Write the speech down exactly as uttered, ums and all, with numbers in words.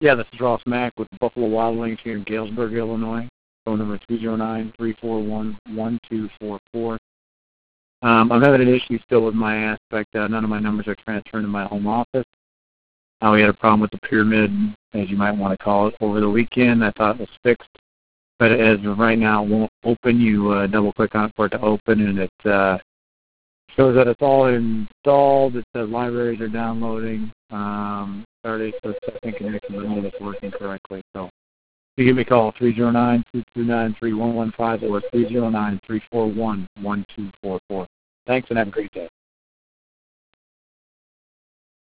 Yeah, this is Ross Mack with the Buffalo Wild Wings here in Galesburg, Illinois. Phone number three zero nine, three four one, one two four four. Um, I'm having an issue still with my aspect. Uh, none of my numbers are transferring to my home office. Uh, we had a problem with the pyramid, as you might want to call it, over the weekend. I thought it was fixed, but as of right now, it won't open. You uh, double-click on it for it to open, and it uh, shows that it's all installed. It says libraries are downloading. Um, started, so it's I think connection to know it's working correctly. So you give me a call, three zero nine, two two nine, three one one five or three zero nine, three four one, one two four four. Thanks, and have a great day.